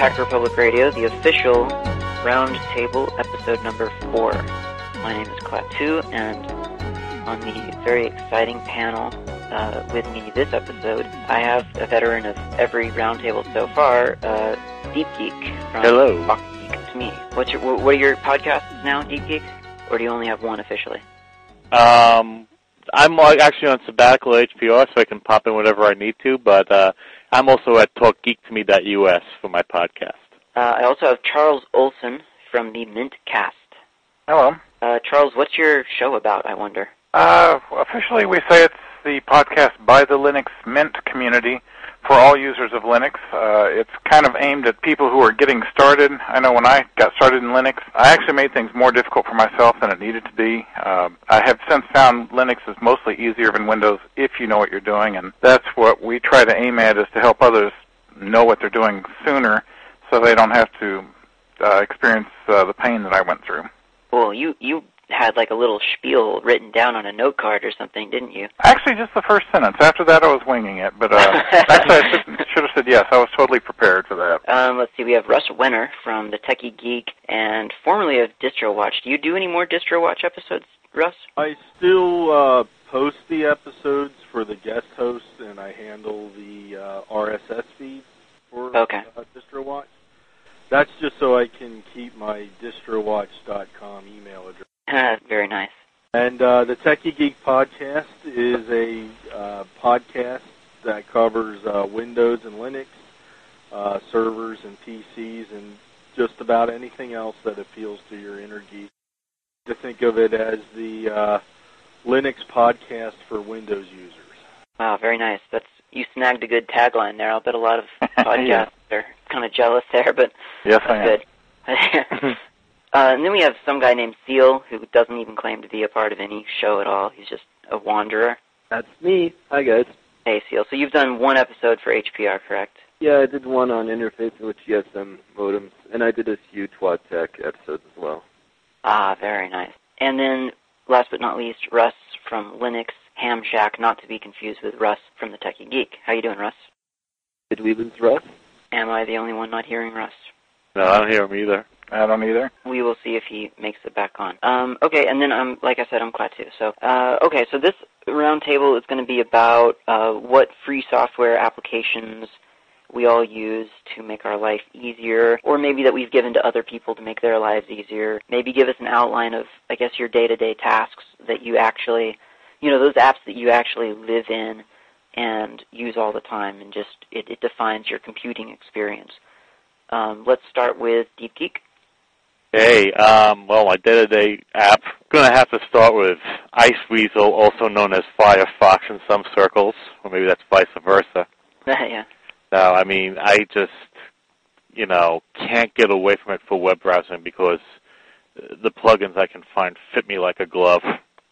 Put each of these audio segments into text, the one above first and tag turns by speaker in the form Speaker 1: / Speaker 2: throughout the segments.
Speaker 1: Hacker Public Radio, the official Roundtable, episode number 4. My name is Klaatu, and on the very exciting panel with me this episode, I have a veteran of every Roundtable so far, Deep Geek from
Speaker 2: Hello.
Speaker 1: Talk Geek to Me. What are your podcasts now, Deep Geek? Or do you only have one officially?
Speaker 2: I'm actually on sabbatical at HPR, so I can pop in whenever I need to, but I'm also at TalkGeekToMe.us for my podcast.
Speaker 1: I also have Charles Olson from the Mintcast.
Speaker 3: Hello.
Speaker 1: Charles, what's your show about, I wonder?
Speaker 3: Officially, we say it's the podcast by the Linux Mint community for all users of Linux. It's kind of aimed at people who are getting started. I know when I got started in Linux, I actually made things more difficult for myself than it needed to be. I have since found Linux is mostly easier than Windows if you know what you're doing, and that's what we try to aim at, is to help others know what they're doing sooner so they don't have to experience the pain that I went through.
Speaker 1: Well, you had like a little spiel written down on a note card or something, didn't you?
Speaker 3: Actually, just the first sentence. After that, I was winging it, but actually I should have said yes. I was totally prepared for that.
Speaker 1: Let's see, we have Russ Wenner from the Techie Geek and formerly of DistroWatch. Do you do any more DistroWatch episodes, Russ?
Speaker 4: I still post the episodes for the guest hosts, and I handle the RSS feeds for DistroWatch. That's just so I can keep my distrowatch.com email address.
Speaker 1: Very nice.
Speaker 4: And the Techie Geek podcast is a podcast that covers Windows and Linux, servers and PCs, and just about anything else that appeals to your inner geek. To think of it as the Linux podcast for Windows users.
Speaker 1: Wow, very nice. You snagged a good tagline there. I'll bet a lot of podcasts are kind of jealous there, but
Speaker 3: yes,
Speaker 1: that's good. And then we have some guy named Seal, who doesn't even claim to be a part of any show at all. He's just a wanderer.
Speaker 5: That's me. Hi, guys.
Speaker 1: Hey, Seal. So you've done one episode for HPR, correct?
Speaker 5: Yeah, I did one on interfacing with GSM modems, and I did a few Twat Tech episodes as well.
Speaker 1: Ah, very nice. And then, last but not least, Russ from Linux Ham Shack, not to be confused with Russ from the Techie Geek. How you doing, Russ?
Speaker 5: Did we lose Russ?
Speaker 1: Am I the only one not hearing Russ?
Speaker 2: No, I don't hear him either.
Speaker 3: I don't either.
Speaker 1: We will see if he makes it back on. Okay, and then, like I said, I'm Klaatu. So, so this roundtable is going to be about what free software applications we all use to make our life easier, or maybe that we've given to other people to make their lives easier. Maybe give us an outline of, I guess, your day-to-day tasks that you actually, those apps that you actually live in and use all the time, and just it defines your computing experience. Let's start with Deep Geek.
Speaker 2: Hey, my day-to-day app, I'm going to have to start with Iceweasel, also known as Firefox in some circles, or maybe that's vice versa.
Speaker 1: Yeah.
Speaker 2: No, I mean, I just, can't get away from it for web browsing because the plugins I can find fit me like a glove,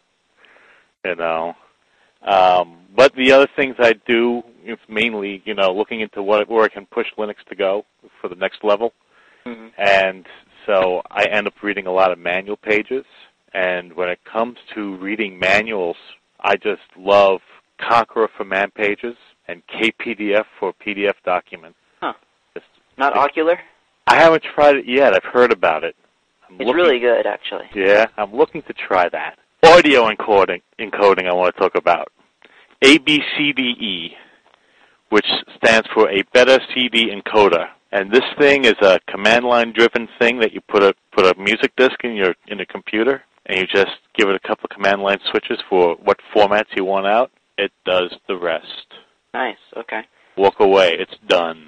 Speaker 2: But the other things I do is mainly, looking into where I can push Linux to go for the next level.
Speaker 1: Mm-hmm.
Speaker 2: And so I end up reading a lot of manual pages. And when it comes to reading manuals, I just love Conqueror for man pages and KPDF for PDF documents.
Speaker 1: Huh. Not Ocular?
Speaker 2: I haven't tried it yet. I've heard about it.
Speaker 1: It's really good, actually.
Speaker 2: Yeah, I'm looking to try that. Audio encoding I want to talk about. ABCDE, which stands for a better CD encoder. And this thing is a command line driven thing that you put a music disc in your computer, and you just give it a couple of command line switches for what formats you want out. It does the rest.
Speaker 1: Nice. Okay.
Speaker 2: Walk away. It's done.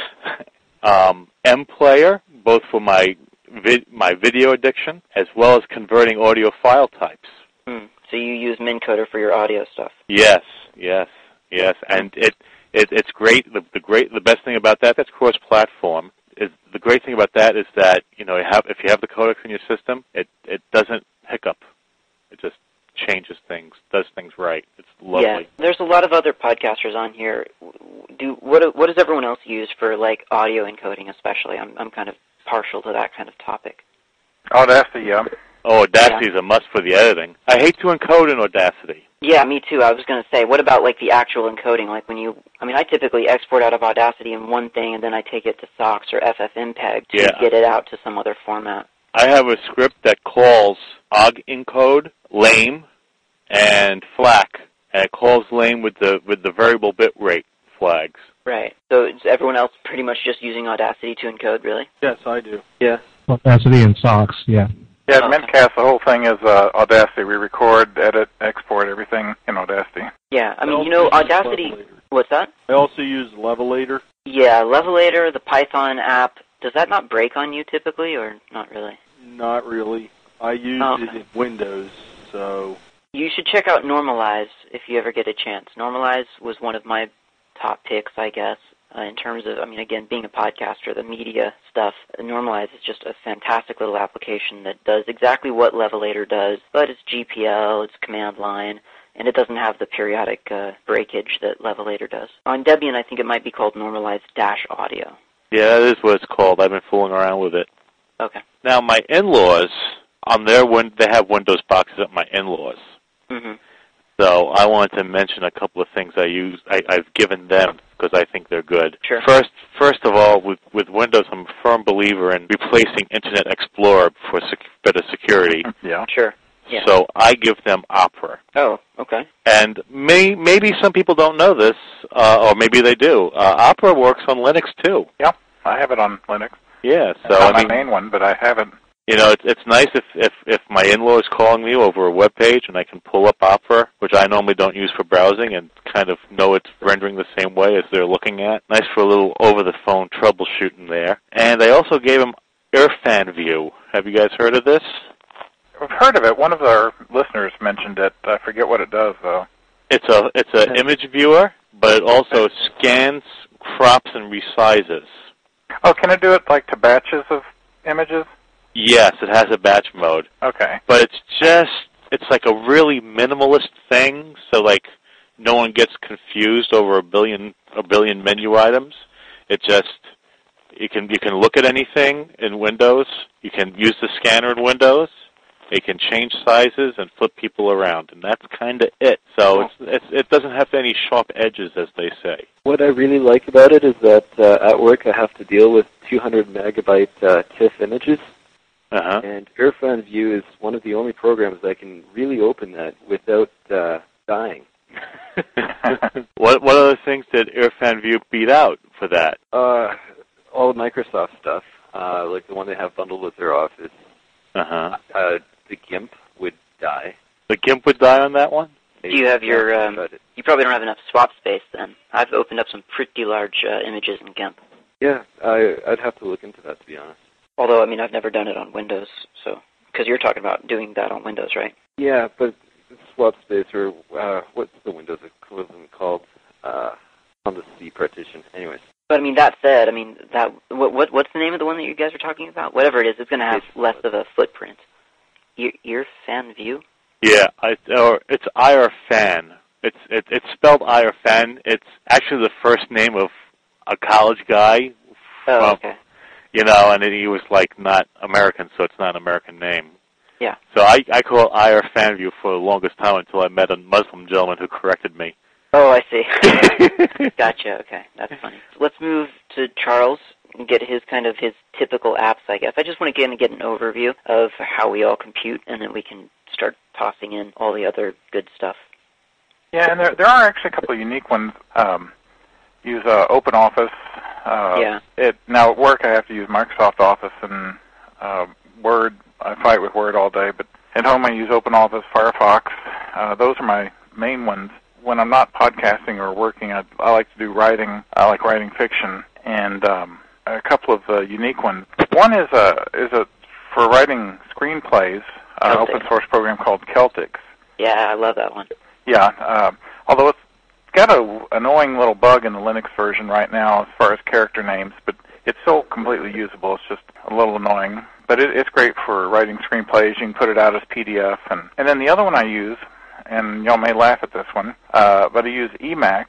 Speaker 2: MPlayer, both for my video addiction as well as converting audio file types.
Speaker 1: So you use Mincoder for your audio stuff?
Speaker 2: Yes, and it's great. The best thing about that's cross-platform. The great thing about that is that if you have the codecs in your system, it doesn't hiccup. It just changes things, does things right. It's lovely.
Speaker 1: Yeah, there's a lot of other podcasters on here. What does everyone else use for like audio encoding, especially? I'm kind of partial to that kind of topic.
Speaker 3: Audacity, yeah.
Speaker 2: Oh, Audacity is a must for the editing. I hate to encode in Audacity.
Speaker 1: Yeah, me too. I was going to say, what about like the actual encoding? Like when I typically export out of Audacity in one thing, and then I take it to SOX or FFmpeg to get it out to some other format.
Speaker 2: I have a script that calls OGG encode, lame, and FLAC, and it calls lame with the variable bit rate flags.
Speaker 1: Right. So is everyone else pretty much just using Audacity to encode, really?
Speaker 4: Yes, I do.
Speaker 1: Yeah.
Speaker 6: Audacity and SOX, yeah.
Speaker 3: Yeah, at Mintcast, the whole thing is Audacity. We record, edit, export everything in Audacity.
Speaker 1: Yeah, I mean, Audacity... What's that?
Speaker 4: I also use Levelator.
Speaker 1: Yeah, Levelator, the Python app. Does that not break on you typically, or not really?
Speaker 4: Not really. I use it in Windows, so...
Speaker 1: You should check out Normalize if you ever get a chance. Normalize was one of my top picks, I guess, in terms of, again, being a podcaster, the media stuff. Normalize is just a fantastic little application that does exactly what Levelator does, but it's GPL, it's command line, and it doesn't have the periodic breakage that Levelator does. On Debian, I think it might be called Normalize-Audio.
Speaker 2: Yeah, that is what it's called. I've been fooling around with it.
Speaker 1: Okay.
Speaker 2: Now, my in-laws, they have Windows boxes at my in-laws.
Speaker 1: Mm-hmm.
Speaker 2: So I wanted to mention a couple of things I've given them because I think they're good.
Speaker 1: Sure.
Speaker 2: First of all, with Windows, I'm a firm believer in replacing Internet Explorer for better security.
Speaker 3: Yeah.
Speaker 1: Sure. Yeah.
Speaker 2: So I give them Opera.
Speaker 1: Oh, okay.
Speaker 2: And maybe some people don't know this, or maybe they do. Opera works on Linux too.
Speaker 3: Yeah, I have it on Linux.
Speaker 2: Yeah, so
Speaker 3: it's not my main one, but I have it.
Speaker 2: It's nice if my in-law is calling me over a web page and I can pull up Opera, which I normally don't use for browsing, and kind of know it's rendering the same way as they're looking at. Nice for a little over-the-phone troubleshooting there. And I also gave them IrfanView. Have you guys heard of this?
Speaker 3: I've heard of it. One of our listeners mentioned it. I forget what it does, though.
Speaker 2: It's an image viewer, but it also scans, crops, and resizes.
Speaker 3: Oh, can it do it like to batches of images?
Speaker 2: Yes, it has a batch mode.
Speaker 3: Okay.
Speaker 2: But it's like a really minimalist thing, so like no one gets confused over a billion menu items. It just you can look at anything in Windows. You can use the scanner in Windows. It can change sizes and flip people around, and that's kind of it. So it doesn't have any sharp edges, as they say.
Speaker 5: What I really like about it is that at work I have to deal with 200 megabyte TIFF images.
Speaker 2: Uh-huh.
Speaker 5: And IrfanView is one of the only programs that can really open that without dying.
Speaker 2: What other things did IrfanView beat out for that?
Speaker 5: All the Microsoft stuff, like the one they have bundled with their Office.
Speaker 2: Uh-huh.
Speaker 5: The GIMP would die.
Speaker 2: The GIMP would die on that one?
Speaker 1: Do you have your... you probably don't have enough swap space then. I've opened up some pretty large images in GIMP.
Speaker 5: Yeah, I'd have to look into that, to be honest.
Speaker 1: Although, I've never done it on Windows, so... Because you're talking about doing that on Windows, right?
Speaker 5: Yeah, but swap space, or what's the Windows equivalent called? On the C partition. Anyways.
Speaker 1: But, that said, what's the name of the one that you guys are talking about? Whatever it is, it's going to have less of a footprint. IrfanView?
Speaker 2: Yeah, it's IrFan. It's spelled IrFan. It's actually the first name of a college guy.
Speaker 1: Oh, okay.
Speaker 2: And he was not American, so it's not an American name.
Speaker 1: Yeah.
Speaker 2: So I call it IrFanView for the longest time until I met a Muslim gentleman who corrected me.
Speaker 1: Oh, I see. Gotcha. Okay, that's funny. So let's move to Charles and get his typical apps, I guess. I just want to get an overview of how we all compute, and then we can start tossing in all the other good stuff.
Speaker 3: Yeah, and there are actually a couple of unique ones. Use OpenOffice.
Speaker 1: Yeah.
Speaker 3: Now at work I have to use Microsoft Office and Word. I fight with Word all day, but at home I use OpenOffice, Firefox. Those are my main ones. When I'm not podcasting or working, I like to do writing. I like writing fiction, and a couple of unique ones. One is for writing screenplays, an open source program called Celtx.
Speaker 1: Yeah, I love that one.
Speaker 3: Yeah, although it's got an annoying little bug in the Linux version right now as far as character names, but it's still completely usable. It's just a little annoying. But it's great for writing screenplays. You can put it out as PDF. And then the other one I use, and y'all may laugh at this one, but I use Emacs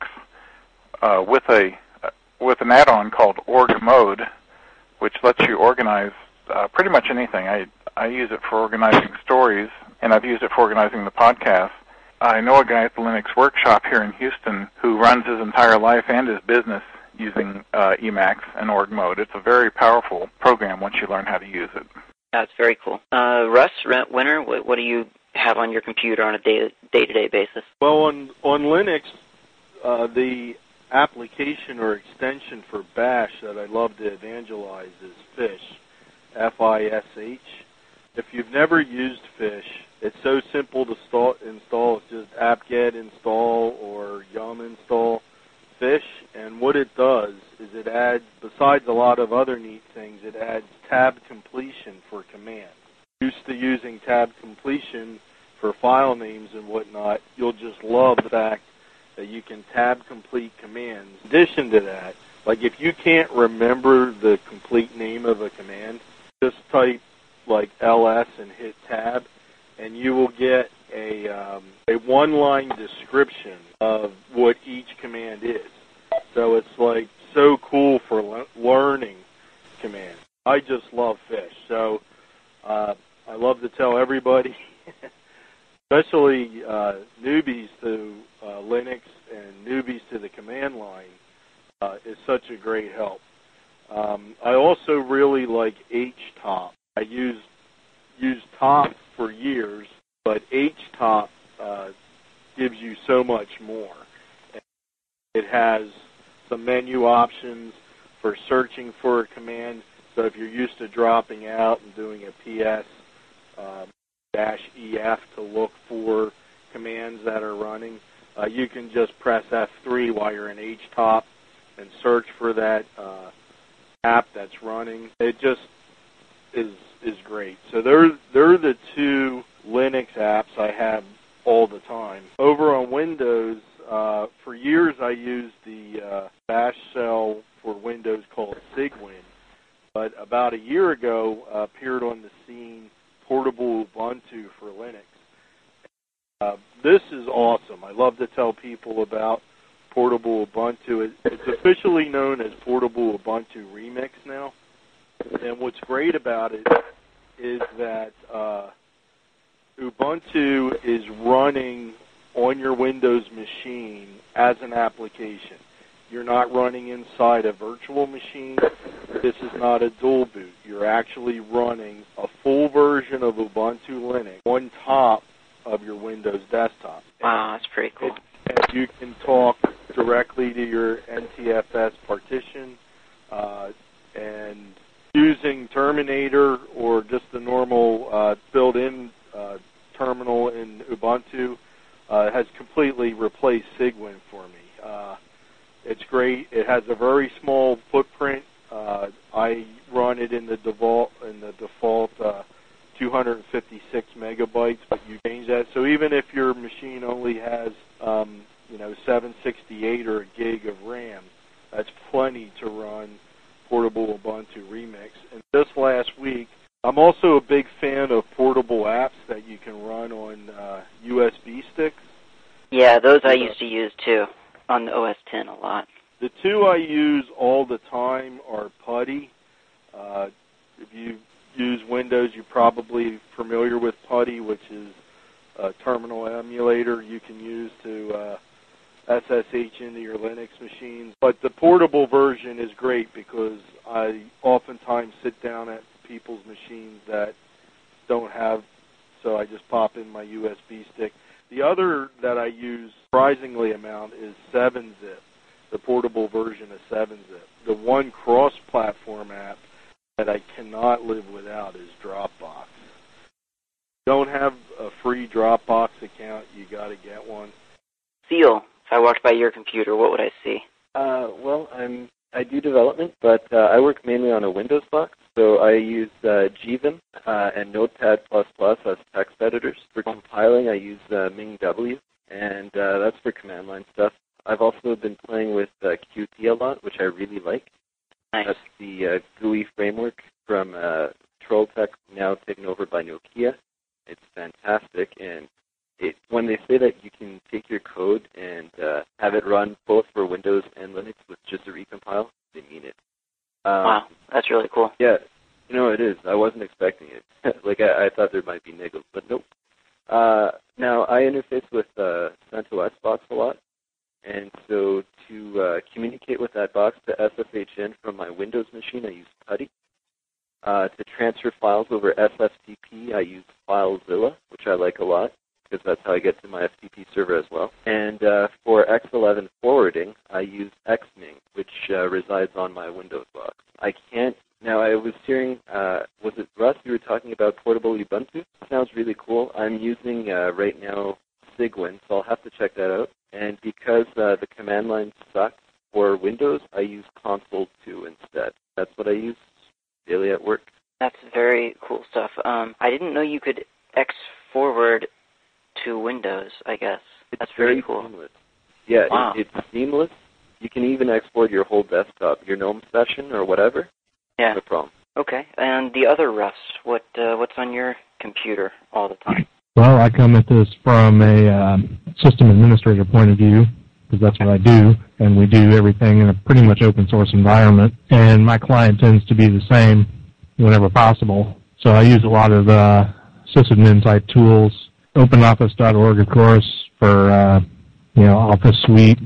Speaker 3: with an add-on called Org Mode, which lets you organize pretty much anything. I use it for organizing stories, and I've used it for organizing the podcast. I know a guy at the Linux Workshop here in Houston who runs his entire life and his business using Emacs and org mode. It's a very powerful program once you learn how to use it.
Speaker 1: That's very cool. Russ, Winter, what do you have on your computer on a day-to-day basis?
Speaker 4: Well, on Linux, the application or extension for Bash that I love to evangelize is Fish, F-I-S-H. If you've never used Fish, it's so simple to install. It's just apt-get install or yum install Fish, and what it does is it adds, besides a lot of other neat things, it adds tab completion for commands. Used to using tab completion for file names and whatnot, you'll just love the fact that you can tab complete commands. In addition to that, like if you can't remember the complete name of a command, just type like ls and hit tab, and you will get a one-line description of what each command is. So it's like so cool for learning commands. I just love Fish. So I love to tell everybody, especially newbies to Linux and newbies to the command line, is such a great help. I also really like HTOP. I used Top for years, but HTOP gives you so much more. It has some menu options for searching for a command. So if you're used to dropping out and doing a PS -EF to look for commands that are running, you can just press F3 while you're in HTOP and search for that app that's running. It just is great. So they're the two Linux apps I have all the time. Over on Windows, for years I used the bash shell for Windows called Cygwin, but about a year ago appeared on the scene Portable Ubuntu for Linux. This is awesome. I love to tell people about Portable Ubuntu. It's officially known as Portable Ubuntu Remix now. And what's great about it is that Ubuntu is running on your Windows machine as an application. You're not running inside a virtual machine. This is not a dual boot. You're actually running a full version of Ubuntu Linux on top of your Windows desktop.
Speaker 1: Wow, that's pretty cool.
Speaker 4: And you can talk directly to your NTFS partition, and using Terminator or just the normal built-in terminal in Ubuntu has completely replaced Cygwin for me. It's great. It has a very small footprint. I run it in the default 256 megabytes, but you change that. So even if your machine only has 768 or a gig of RAM, that's plenty to run Portable Ubuntu Remix. And just last week, I'm also a big fan of portable apps that you can run on USB sticks.
Speaker 1: Yeah, those I used to use too on the OS X a lot.
Speaker 4: The two I use all the time are PuTTY. If you use Windows, you're probably familiar with PuTTY, which is a terminal emulator you can use to SSH into your Linux machines. But the portable version is great because I oftentimes sit down at people's machines that don't have, so I just pop in my USB stick. The other that I use surprisingly amount is 7-Zip, the portable version of 7-Zip. The one cross-platform app that I cannot live without is Dropbox. If you don't have a free Dropbox account, you got to get one.
Speaker 1: Seal. If I walked by your computer, what would I see?
Speaker 5: Well, I do development, but I work mainly on a Windows box, so I use Gvim and Notepad++ as text editors. For compiling, I use MingW, and that's for command line stuff. I've also been playing with Qt a lot, which I really like.
Speaker 1: Nice.
Speaker 5: That's the GUI framework from Trolltech, now taken over by Nokia. It's fantastic, and when they say that you can take your code and have it run both for Windows and Linux with just a recompile, they mean it.
Speaker 1: Wow, that's really cool.
Speaker 5: Yeah, it is. I wasn't expecting it. I thought there might be niggles, but nope. Now, I interface with CentOS box a lot, and so to communicate with that box to SSH in from my Windows machine, I use PuTTY. To transfer files over SFTP, I use FileZilla, which I like a lot, because that's how I get to my FTP server as well. And for X11 forwarding, I use Xming, which resides on my Windows box. I can't. Now, I was hearing, was it Russ, you were talking about portable Ubuntu? Sounds really cool. I'm using, right now, Cygwin, so I'll have to check that out. And because the command line sucks for Windows, I use Console 2 instead. That's what I use daily at work.
Speaker 1: That's very cool stuff. I didn't know you could X-forward to Windows, I guess. That's
Speaker 5: very
Speaker 1: cool.
Speaker 5: Seamless. Yeah,
Speaker 1: wow.
Speaker 5: It's seamless. You can even export your whole desktop, your GNOME session or whatever.
Speaker 1: Yeah.
Speaker 5: No problem.
Speaker 1: Okay. And the other Russ, what's on your computer all the time?
Speaker 6: Well, I come at this from a system administrator point of view, because that's what I do, and we do everything in a pretty much open source environment, and my client tends to be the same whenever possible. So I use a lot of sysadmin type tools, OpenOffice.org, of course, for Office Suite.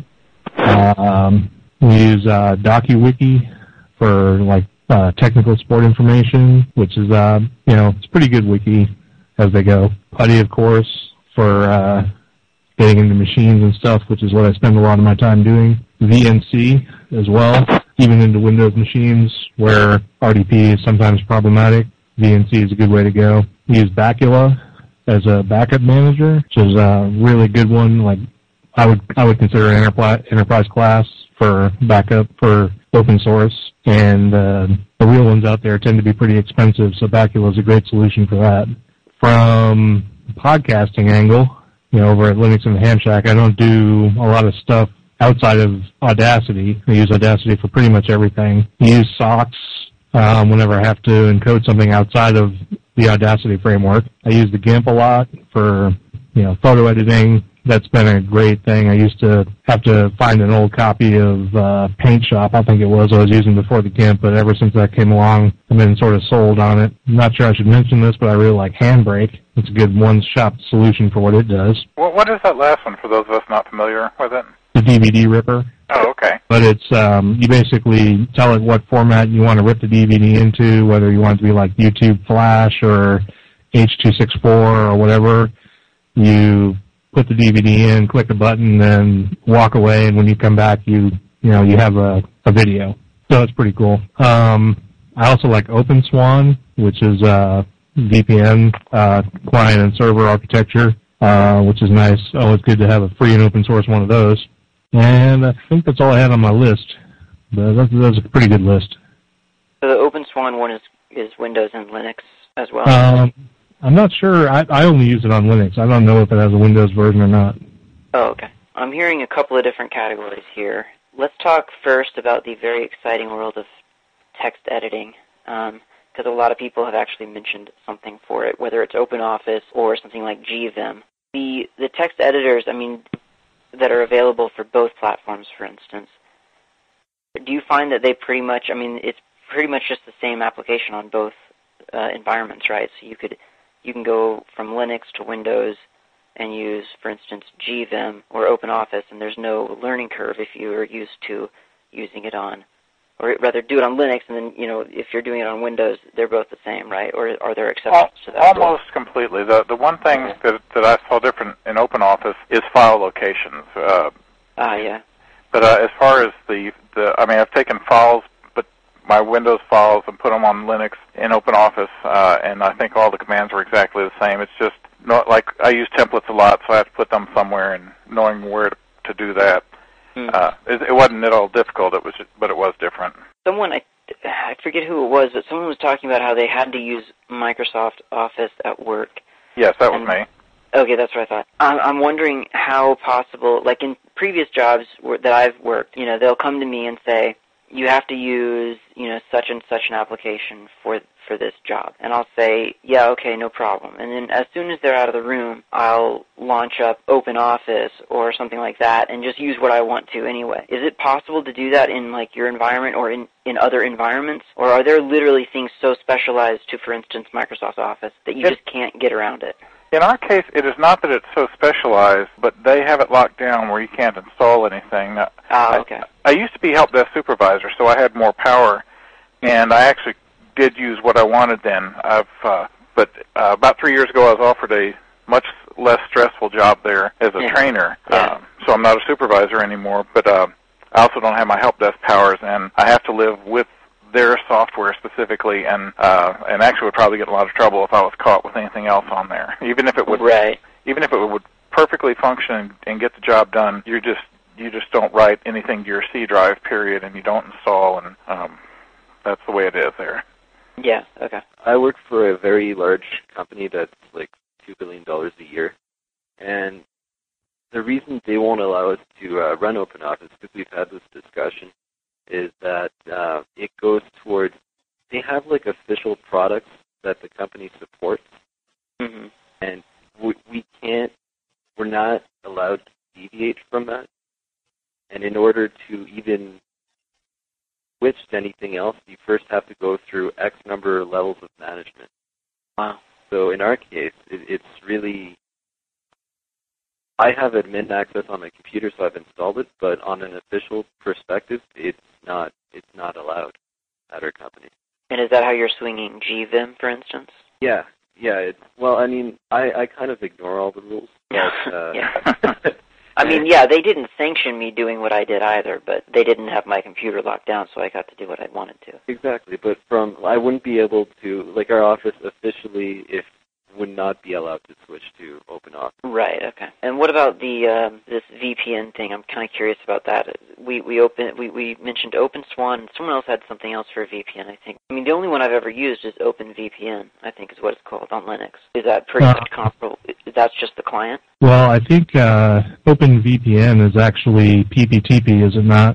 Speaker 6: We use DocuWiki for like technical support information, which is it's a pretty good wiki as they go. PuTTY, of course, for getting into machines and stuff, which is what I spend a lot of my time doing. VNC as well, even into Windows machines where RDP is sometimes problematic. VNC is a good way to go. We use Bacula as a backup manager, which is a really good one. Like I would consider an enterprise class for backup for open source, and the real ones out there tend to be pretty expensive, so Bacula is a great solution for that. From the podcasting angle, over at Linux and the Ham Shack, I don't do a lot of stuff outside of Audacity. I use Audacity for pretty much everything. I use SOX whenever I have to encode something outside of the Audacity framework. I use the GIMP a lot for, photo editing. That's been a great thing. I used to have to find an old copy of Paint Shop, I think it was, I was using before the GIMP, but ever since that came along, I've been sort of sold on it. I'm not sure I should mention this, but I really like Handbrake. It's a good one-shop solution for what it does.
Speaker 3: What is that last one for those of us not familiar with it?
Speaker 6: The DVD ripper.
Speaker 3: Oh, okay.
Speaker 6: But it's, you basically tell it what format you want to rip the DVD into, whether you want it to be like YouTube Flash or H.264 or whatever. You put the DVD in, click a button, then walk away, and when you come back, you have a video. So it's pretty cool. I also like OpenSwan, which is VPN client and server architecture, which is nice. Always good to have a free and open source one of those. And I think that's all I had on my list. But that's a pretty good list.
Speaker 1: So the OpenSwan one is Windows and Linux as well?
Speaker 6: I'm not sure. I only use it on Linux. I don't know if it has a Windows version or not.
Speaker 1: Oh, okay. I'm hearing a couple of different categories here. Let's talk first about the very exciting world of text editing, because a lot of people have actually mentioned something for it, whether it's OpenOffice or something like gVim. The text editors, that are available for both platforms, for instance, do you find that they pretty much, it's pretty much just the same application on both environments, right? So you can go from Linux to Windows and use, for instance, gVim or OpenOffice, and there's no learning curve if you are used to using it on, or rather do it on Linux, and then, if you're doing it on Windows, they're both the same, right? Or are there exceptions to that?
Speaker 3: Almost completely. The one thing that I saw different in OpenOffice is file locations.
Speaker 1: Yeah.
Speaker 3: But as far as I've taken files, but my Windows files, and put them on Linux in OpenOffice, and I think all the commands are exactly the same. It's just not like I use templates a lot, so I have to put them somewhere, and knowing where to do that. It wasn't at all difficult. But it was different.
Speaker 1: Someone, I forget who it was, but someone was talking about how they had to use Microsoft Office at work.
Speaker 3: Yes, that was me.
Speaker 1: Okay, that's what I thought. I'm wondering how possible, like in previous jobs that I've worked, they'll come to me and say, you have to use, such and such an application for this job. And I'll say, yeah, okay, no problem. And then as soon as they're out of the room, I'll launch up OpenOffice or something like that and just use what I want to anyway. Is it possible to do that in like your environment or in other environments? Or are there literally things so specialized to, for instance, Microsoft Office that you just can't get around it?
Speaker 3: In our case, it is not that it's so specialized, but they have it locked down where you can't install anything.
Speaker 1: Okay.
Speaker 3: I used to be help desk supervisor, so I had more power, and I actually did use what I wanted then. But about 3 years ago, I was offered a much less stressful job there as a trainer. So I'm not a supervisor anymore, but I also don't have my help desk powers, and I have to live with their software specifically, and actually would probably get in a lot of trouble if I was caught with anything else on there. Even if it would, even if it would perfectly function and get the job done, you just don't write anything to your C drive, period, and you don't install, and that's the way it is there.
Speaker 1: Yeah. Okay.
Speaker 5: I work for a very large company that's like $2 billion a year, and the reason they won't allow us to run OpenOffice, because we've had this discussion, is that it goes towards, they have like official products that the company supports, and we're not allowed to deviate from that. And in order to even switch to anything else, you first have to go through X number of levels of management.
Speaker 1: Wow.
Speaker 5: So in our case, it's really, I have admin access on my computer, so I've installed it, but on an official perspective, it's not allowed at our company.
Speaker 1: And is that how you're swinging GVim, for instance?
Speaker 5: Yeah. Well, I mean, I kind of ignore all the rules. But,
Speaker 1: I mean, they didn't sanction me doing what I did either, but they didn't have my computer locked down, so I got to do what I wanted to.
Speaker 5: Exactly, but I wouldn't be able to, like our office officially, would not be allowed to switch to OpenOffice.
Speaker 1: Right. Okay. And what about this VPN thing? I'm kind of curious about that. We mentioned OpenSwan. Someone else had something else for VPN, I think. I mean, the only one I've ever used is OpenVPN, I think is what it's called on Linux. Is that pretty much comparable? That's just the client?
Speaker 6: Well, I think OpenVPN is actually PPTP, is it not?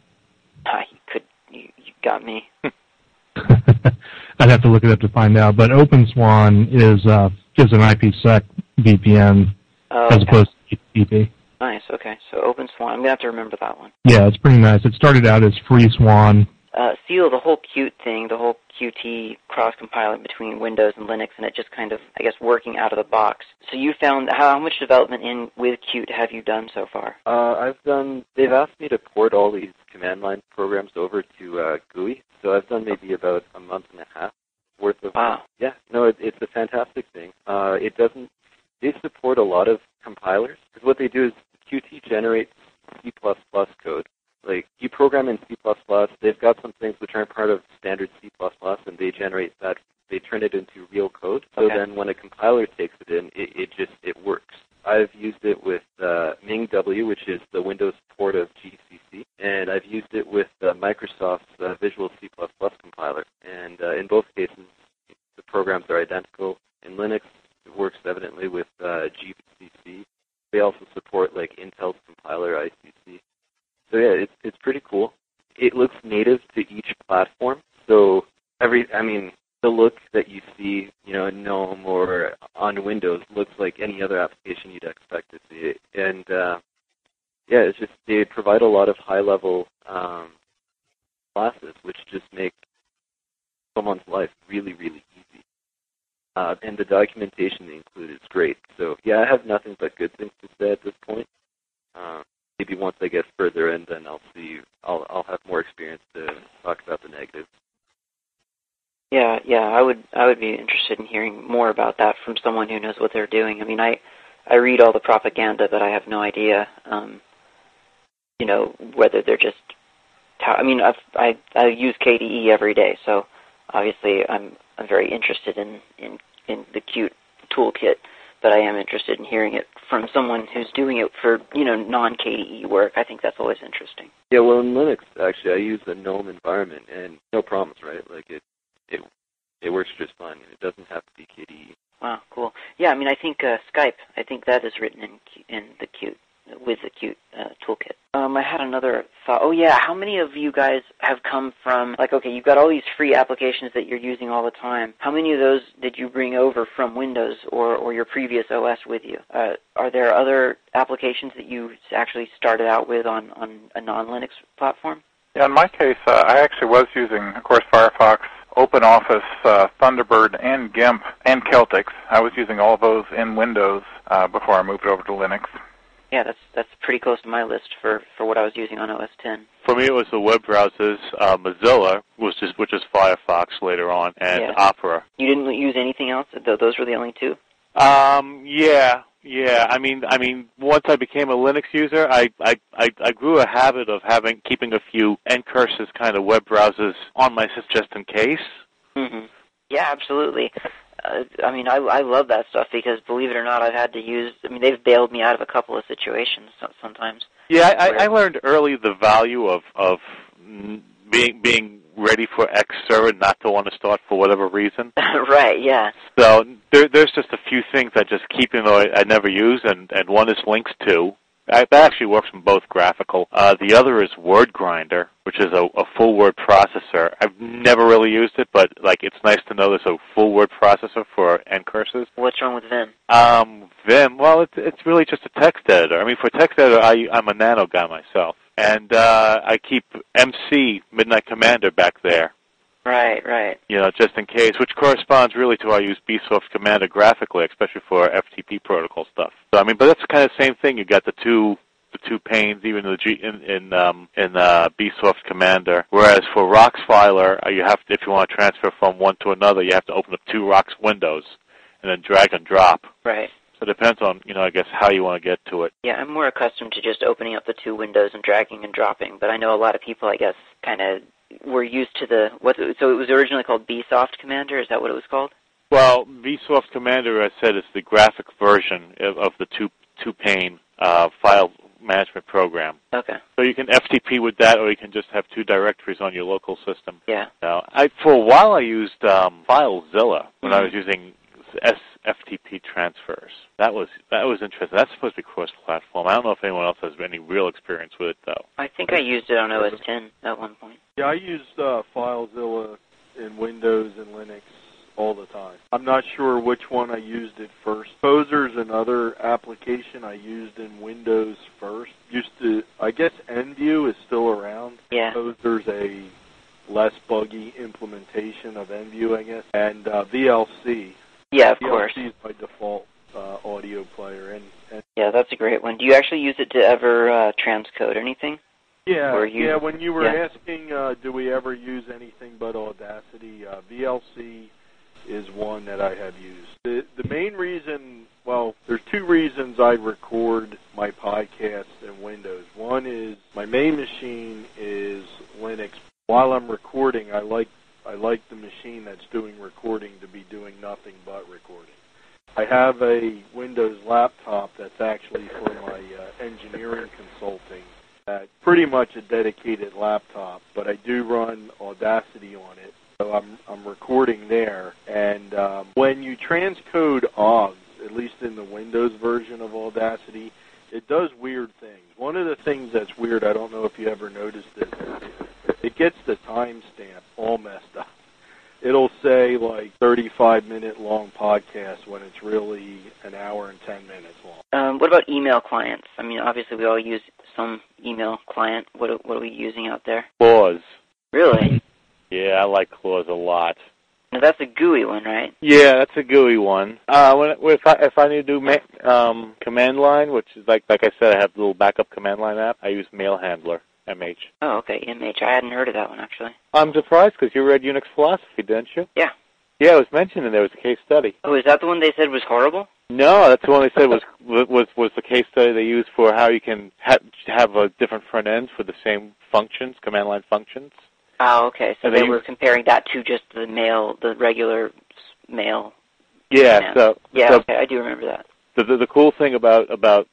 Speaker 1: You got me.
Speaker 6: I'd have to look it up to find out, but OpenSwan is an IPsec VPN as opposed to PPTP.
Speaker 1: Nice. Okay. So OpenSwan. I'm gonna have to remember that one.
Speaker 6: Yeah, it's pretty nice. It started out as FreeSwan.
Speaker 1: Seal, the whole Qt thing, the whole Qt cross-compiling between Windows and Linux, and it just kind of, I guess, working out of the box. So you found, how much development with Qt have you done so far?
Speaker 5: They've asked me to port all these command line programs over to GUI, so I've done maybe about a month and a half worth of.
Speaker 1: Wow.
Speaker 5: Yeah, no, it's a fantastic thing. They support a lot of compilers, because what they do is Qt generates C++ code. Like, you program in C++, they've got some things which aren't part of standard C++, and they generate that, they turn it into real code. So then when a compiler takes it in, it works. I've used it with MingW, which is the Windows port of GCC, and I've used it with Microsoft's Visual C++ compiler. And in both cases, the programs are identical. In Linux, it works evidently with GCC. They also support like Intel's compiler, ICC. So yeah, it's pretty cool. It looks native to each platform. So the look that you see, in GNOME or on Windows looks like any other application you'd expect to see. And it's just, they provide a lot of high-level classes, which just make someone's life really, really easy. And the documentation they include is great. So yeah, I have nothing but good things to say at this point. Maybe once I get further in, then I'll have more experience to talk about the negatives.
Speaker 1: Yeah, I would be interested in hearing more about that from someone who knows what they're doing. I mean, I read all the propaganda, but I have no idea, whether they're just. I mean, I use KDE every day, so obviously I'm very interested in the Qt toolkit. But I am interested in hearing it from someone who's doing it for, non-KDE work. I think that's always interesting.
Speaker 5: Yeah, well, in Linux, actually, I use a GNOME environment, and no problems, right? Like, it works just fine. It doesn't have to be KDE.
Speaker 1: Wow, cool. Yeah, I mean, I think Skype, I think that is written in the Qt, with the Qt toolkit. I had another thought. Oh, yeah, how many of you guys have come from, you've got all these free applications that you're using all the time. How many of those did you bring over from Windows or your previous OS with you? Are there other applications that you actually started out with on a non-Linux platform?
Speaker 3: Yeah, in my case, I actually was using, of course, Firefox OpenOffice, Thunderbird, and GIMP, and Celtix. I was using all of those in Windows before I moved over to Linux.
Speaker 1: Yeah, that's pretty close to my list for what I was using on OS 10.
Speaker 2: For me, it was the web browsers, Mozilla, which is Firefox later on, and Opera.
Speaker 1: You didn't use anything else? Those were the only two?
Speaker 2: Yeah. I mean, once I became a Linux user, I grew a habit of keeping a few ncurses kind of web browsers on my system just in case.
Speaker 1: Mm-hmm. Yeah, absolutely. I mean, I love that stuff because, believe it or not, I've had to use. I mean, they've bailed me out of a couple of situations sometimes.
Speaker 2: Yeah, I learned early the value of being ready for X server, not to want to start for whatever reason.
Speaker 1: Right. Yeah.
Speaker 2: So there's just a few things I just keep, even though I never use, and one is Links 2. That actually works from both graphical. The other is WordGrinder, which is a full word processor. I've never really used it, but it's nice to know there's a full word processor for ncurses.
Speaker 1: What's wrong with Vim?
Speaker 2: Vim, well, it's really just a text editor. I mean, for text editor, I'm a Nano guy myself, and I keep MC Midnight Commander back there.
Speaker 1: Right.
Speaker 2: Just in case, which corresponds really to how I use Bsoft Commander graphically, especially for FTP protocol stuff. So, I mean, but that's kind of the same thing. You got the two panes, even in Bsoft Commander. Whereas for Roxfiler, you have to, if you want to transfer from one to another, you have to open up two Rox windows and then drag and drop.
Speaker 1: Right.
Speaker 2: So it depends on, I guess, how you want to get to it.
Speaker 1: Yeah, I'm more accustomed to just opening up the two windows and dragging and dropping, but I know a lot of people, I guess, kind of were used to so it was originally called Bsoft Commander, is that what it was called?
Speaker 2: Well, Bsoft Commander, as I said, is the graphic version of the two-pane file management program.
Speaker 1: Okay.
Speaker 2: So you can FTP with that, or you can just have two directories on your local system.
Speaker 1: Yeah.
Speaker 2: Now, for a while I used FileZilla when I was using SFTP transfers. That was interesting. That's supposed to be cross-platform. I don't know if anyone else has any real experience with it, though.
Speaker 1: I think I used it on OS 10 at one point.
Speaker 4: Yeah, I used FileZilla in Windows and Linux all the time. I'm not sure which one I used it first. Composer's another application I used in Windows first. I guess NView is still around.
Speaker 1: Yeah.
Speaker 4: Composer's a less buggy implementation of NView, I guess. And VLC.
Speaker 1: Yeah, of course.
Speaker 4: VLC is by default audio player. And
Speaker 1: yeah, that's a great one. Do you actually use it to ever transcode anything?
Speaker 4: Yeah, when you were asking, do we ever use anything but Audacity, VLC is one that I have used. The main reason, well, there's two reasons I record my podcasts in Windows. One is my main machine is Linux. While I'm recording, I like the machine that's doing recording to be doing nothing but recording. I have a Windows laptop that's actually for my engineering consulting. That's pretty much a dedicated laptop, but I do run Audacity on it, so I'm recording there. And when you transcode OGS, at least in the Windows version of Audacity, it does weird things. One of the things that's weird, I don't know if you ever noticed this, it gets the timestamp all messed up. It'll say 35-minute long podcast when it's really an hour and 10 minutes long.
Speaker 1: What about email clients? I mean, obviously we all use some email client. What are we using out there?
Speaker 2: Clause.
Speaker 1: Really?
Speaker 2: Yeah, I like Clause a lot.
Speaker 1: Now that's a GUI one, right?
Speaker 2: Yeah, that's a GUI one. If I need to do command line, which is like I said, I have a little backup command line app. I use Mail Handler. MH.
Speaker 1: Oh, okay, MH. I hadn't heard of that one, actually.
Speaker 2: I'm surprised because you read Unix Philosophy, didn't you?
Speaker 1: Yeah.
Speaker 2: Yeah, it was mentioned and there was a case study.
Speaker 1: Oh, is that the one they said was horrible?
Speaker 2: No, that's the one they said was the case study they used for how you can have a different front ends for the same functions, command line functions.
Speaker 1: Oh, okay. So they were comparing that to just the regular mail.
Speaker 2: Yeah.
Speaker 1: Okay, I do remember that.
Speaker 2: The cool thing about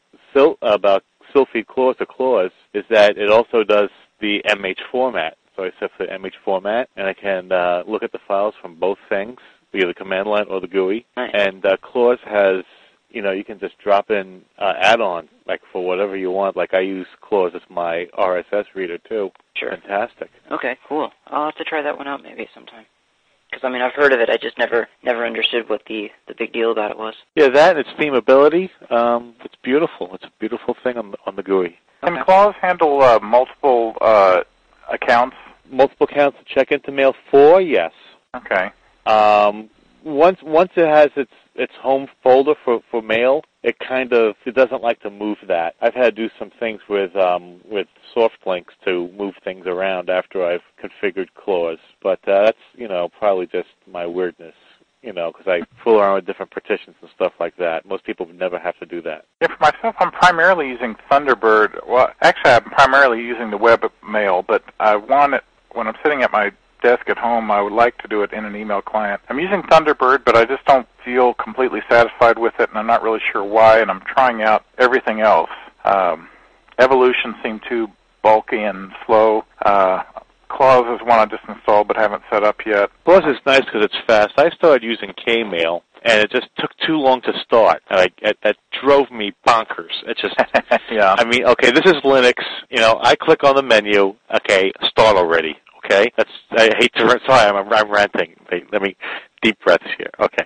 Speaker 2: Sylphy Clause or Clause is that it also does the MH format. So I set for the MH format, and I can look at the files from both things, either the command line or the GUI.
Speaker 1: Nice.
Speaker 2: And Clause has, you can just drop in add-ons, for whatever you want. Like I use Clause as my RSS reader, too.
Speaker 1: Sure.
Speaker 2: Fantastic.
Speaker 1: Okay, cool. I'll have to try that one out maybe sometime. Because, I've heard of it. I just never understood what the big deal about it was.
Speaker 2: Yeah, that and its themability, it's beautiful. It's a beautiful thing on the GUI.
Speaker 3: Can Clause handle multiple accounts?
Speaker 2: Multiple accounts to check into mail for? Yes.
Speaker 3: Okay.
Speaker 2: Once it has its home folder for mail, it doesn't like to move that. I've had to do some things with soft links to move things around after I've configured clause, but that's probably just my weirdness. Because I fool around with different partitions and stuff like that. Most people would never have to do that.
Speaker 3: Yeah, for myself, I'm primarily using Thunderbird. Well, actually, I'm primarily using the webmail, but I want it when I'm sitting at my desk at home. I would like to do it in an email client. I'm using Thunderbird, but I just don't feel completely satisfied with it, and I'm not really sure why, and I'm trying out everything else. Evolution seemed too bulky and slow. Clause is one I just installed but haven't set up yet.
Speaker 2: Clause is nice because it's fast. I started using Kmail, and it just took too long to start, and that drove me bonkers. It just,
Speaker 3: yeah.
Speaker 2: I mean, okay, this is Linux. I click on the menu. Okay, start already. Okay, I hate to rant. Sorry, I'm ranting. Let me deep breaths here. Okay,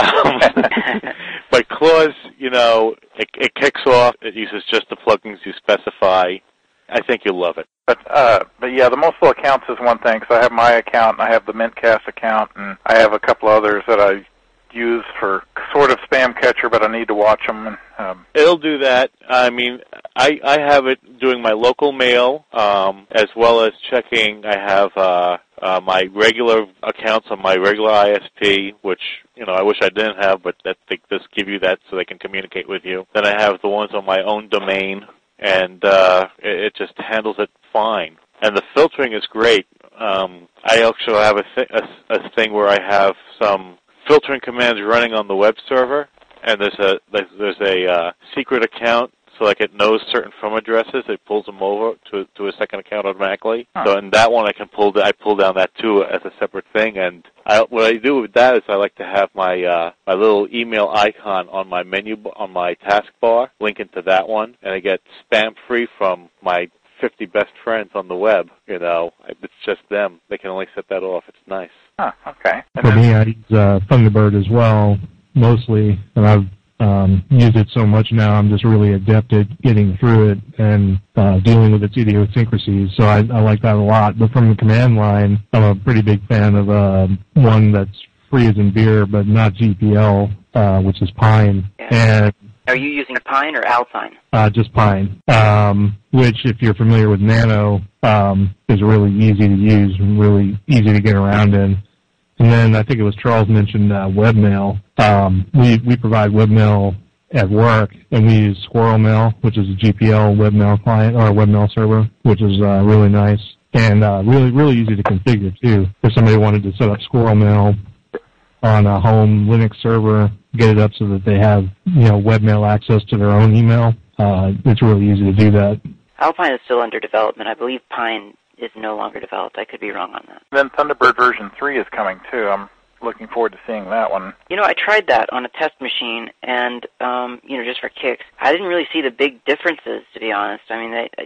Speaker 2: but Clause, it kicks off. It uses just the plugins you specify. I think you'll love it.
Speaker 3: But yeah, the Mosel accounts is one thing. So I have my account, and I have the Mintcast account, and I have a couple others that I use for sort of spam catcher, but I need to watch them.
Speaker 2: It'll do that. I mean, I have it doing my local mail, as well as checking. I have my regular accounts on my regular ISP, which I wish I didn't have, but that they just give you that so they can communicate with you. Then I have the ones on my own domain, and it just handles it fine. And the filtering is great. I also have a thing where I have some filtering commands running on the web server, and there's a secret account, so like it knows certain firm addresses. It pulls them over to a second account automatically.
Speaker 3: Huh.
Speaker 2: So in that one, I pull down that too as a separate thing. And what I do with that is I like to have my my little email icon on my menu on my taskbar, link into that one, and I get spam free from my 50 best friends on the web. It's just them. They can only set that off. It's nice.
Speaker 3: Huh, okay. And
Speaker 6: For me, I use Thunderbird as well, mostly, and I've used it so much now, I'm just really adept at getting through it and dealing with its idiosyncrasies, so I like that a lot. But from the command line, I'm a pretty big fan of one that's free as in beer, but not GPL, which is Pine.
Speaker 1: Yeah.
Speaker 6: And
Speaker 1: are you using Pine or Alpine?
Speaker 6: Just Pine, which, if you're familiar with Nano, is really easy to use and really easy to get around in. And then I think it was Charles mentioned webmail. We provide webmail at work, and we use Squirrel Mail, which is a GPL webmail client or a webmail server, which is really nice and really easy to configure too. If somebody wanted to set up Squirrel Mail on a home Linux server, get it up so that they have webmail access to their own email, it's really easy to do that.
Speaker 1: Alpine is still under development. I believe Pine is no longer developed. I could be wrong on that.
Speaker 3: then Thunderbird version 3 is coming too. I'm looking forward to seeing that one.
Speaker 1: I tried that on a test machine, and just for kicks, I didn't really see the big differences, to be honest. I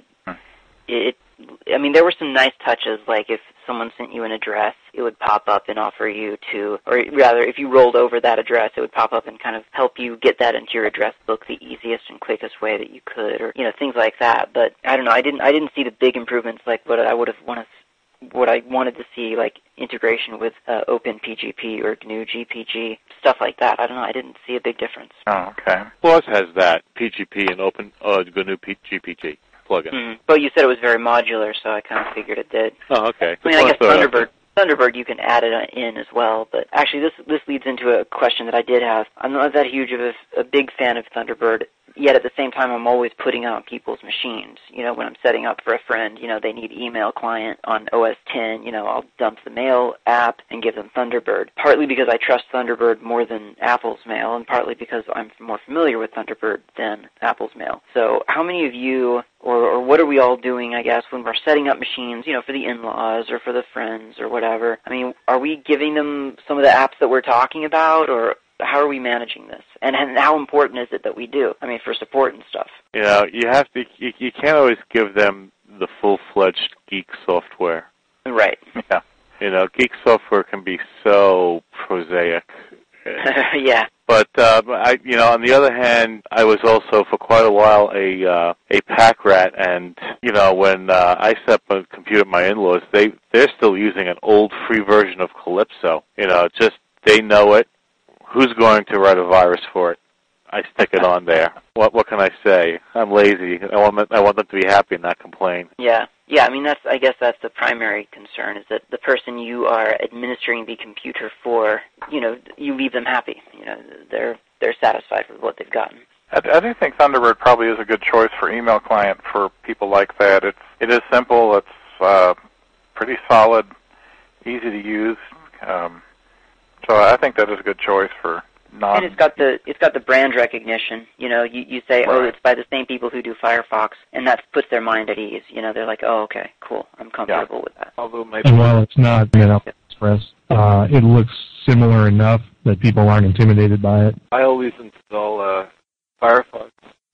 Speaker 1: mean, there were some nice touches, like if someone sent you an address, it would pop up and offer you to, or rather, if you rolled over that address, it would pop up and kind of help you get that into your address book the easiest and quickest way that you could, or things like that. But I don't know, I didn't see the big improvements like what I would have what I wanted to see, like integration with OpenPGP or GNU GPG, stuff like that. I don't know, I didn't see a big difference.
Speaker 3: Oh, okay.
Speaker 2: Clause has that PGP and GNU GPG plugin.
Speaker 1: Mm-hmm. But you said it was very modular, so I kind of figured it did.
Speaker 2: Oh, okay.
Speaker 1: I mean, I guess Thunderbird you can add it in as well, but actually this leads into a question that I did have. I'm not that huge of a big fan of Thunderbird, yet at the same time I'm always putting it on people's machines. When I'm setting up for a friend, they need email client on OS 10, I'll dump the mail app and give them Thunderbird, partly because I trust Thunderbird more than Apple's mail, and partly because I'm more familiar with Thunderbird than Apple's mail. So how many of you, or what are we all doing, I guess, when we're setting up machines, for the in-laws or for the friends or whatever? I mean, are we giving them some of the apps that we're talking about, or how are we managing this? And how important is it that we do? I mean, for support and stuff.
Speaker 2: You have to. You can't always give them the full-fledged geek software.
Speaker 1: Right.
Speaker 3: Yeah.
Speaker 2: Geek software can be so prosaic.
Speaker 1: Yeah.
Speaker 2: But on the other hand, I was also for quite a while a pack rat, and when I set up a computer at my in-laws, they're still using an old free version of Calypso. Just they know it. Who's going to write a virus for it? I stick it on there. What can I say? I'm lazy. I want them to be happy and not complain.
Speaker 1: Yeah. Yeah, I mean, I guess that's the primary concern, is that the person you are administering the computer for, you leave them happy. They're satisfied with what they've gotten.
Speaker 3: I do think Thunderbird probably is a good choice for email client for people like that. It is simple. It's pretty solid, easy to use. So I think that is a good choice for
Speaker 1: And it's got the brand recognition. You say, oh, it's by the same people who do Firefox, and that puts their mind at ease. They're like, oh, okay, cool, I'm comfortable with that.
Speaker 6: And while it's not Express, it looks similar enough that people aren't intimidated by it.
Speaker 5: I always install Firefox,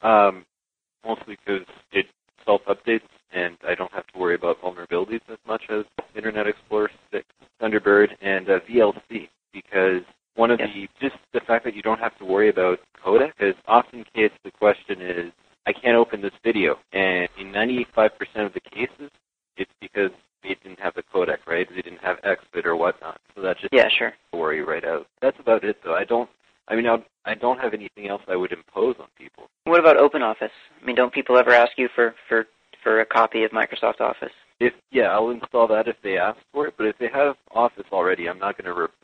Speaker 5: mostly because it self-updates, and I don't have to worry about vulnerabilities as much as Internet Explorer 6, Thunderbird, and VLC, because one of the fact that you don't have to worry about codec is often case the question is, I can't open this video. And in 95% of the cases, it's because they didn't have the codec, right? They didn't have Xbit or whatnot. So that's just worry right out. That's about it, though. I don't have anything else I would impose on people.
Speaker 1: What about OpenOffice? I mean, don't people ever ask you for a copy of Microsoft Office?
Speaker 5: I'll install that if they ask for it, but if they have Office already, I'm not going to replace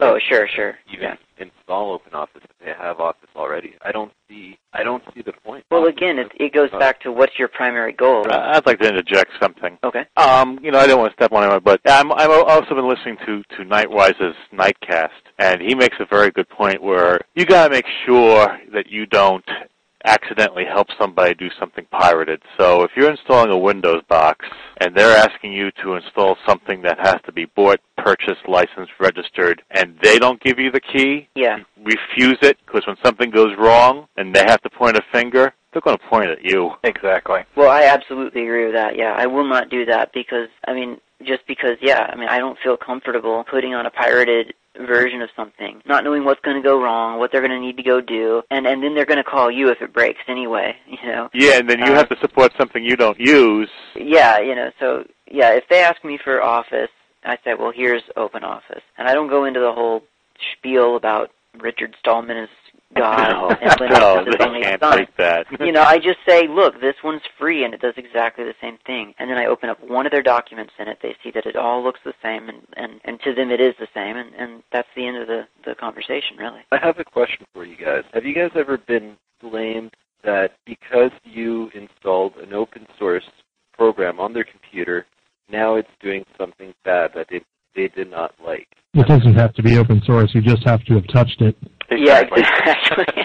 Speaker 5: install OpenOffice if they have Office already. I don't see the point.
Speaker 1: Well, again, it goes back to what's your primary goal.
Speaker 2: I'd like to interject something.
Speaker 1: Okay.
Speaker 2: I don't want to step on anyone, but I've also been listening to Nightwise's Nightcast, and he makes a very good point where you got to make sure that you don't accidentally help somebody do something pirated. So if you're installing a Windows box and they're asking you to install something that has to be bought, purchased, licensed, registered, and they don't give you the key, refuse it, because when something goes wrong and they have to point a finger, they're going to point at you.
Speaker 3: Exactly.
Speaker 1: Well, I absolutely agree with that, I will not do that because, I don't feel comfortable putting on a pirated version of something, not knowing what's going to go wrong, what they're going to need to go do, and then they're going to call you if it breaks anyway,
Speaker 2: Yeah, and then you have to support something you don't use.
Speaker 1: If they ask me for Office, I say, well, here's OpenOffice. And I don't go into the whole spiel about Richard Stallman is God and Linux is his only son.
Speaker 2: Take that.
Speaker 1: I just say, look, this one's free and it does exactly the same thing. And then I open up one of their documents in it. They see that it all looks the same, and to them it is the same, and that's the end of the conversation, really.
Speaker 5: I have a question for you guys. Have you guys ever been blamed that because you installed an open source program on their computer, now it's doing something bad that they did not like?
Speaker 6: It doesn't have to be open source. You just have to have touched it.
Speaker 1: Exactly. Yeah, exactly.